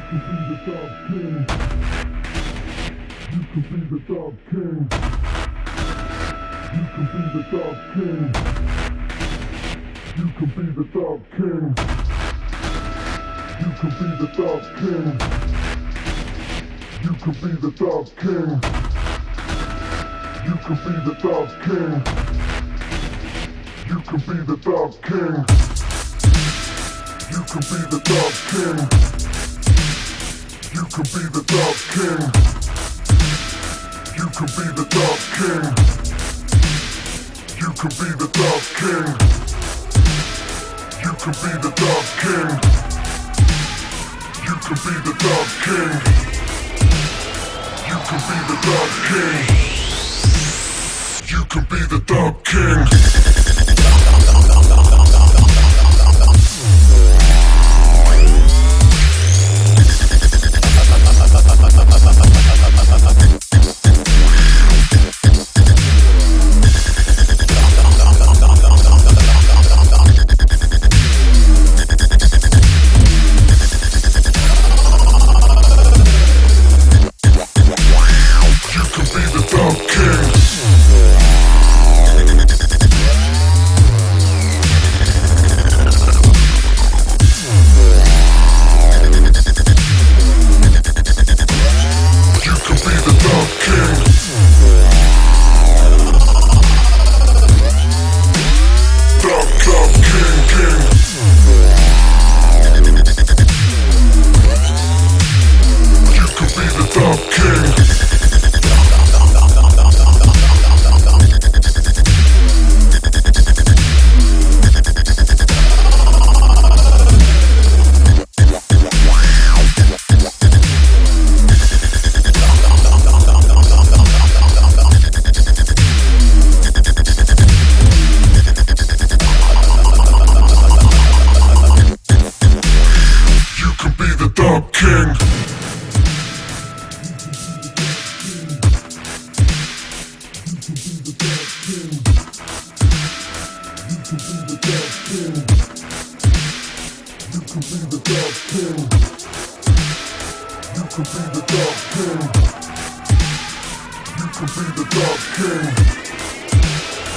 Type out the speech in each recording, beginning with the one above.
can be the Dub King. You can be the Dub King. You can be the Dub King. You can be the Dub King. You can be the Dub King. You can be the Dub King. You can be the Dub King. You can be the Dub King. You can be the Dub King. You can be the Dub King. You can be the Dub King. You can be the Dub King. You can be the Dub King. You can be the Dub King. You can be the Dub King. You can be the Dub King.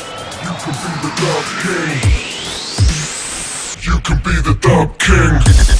You can be the Dub King.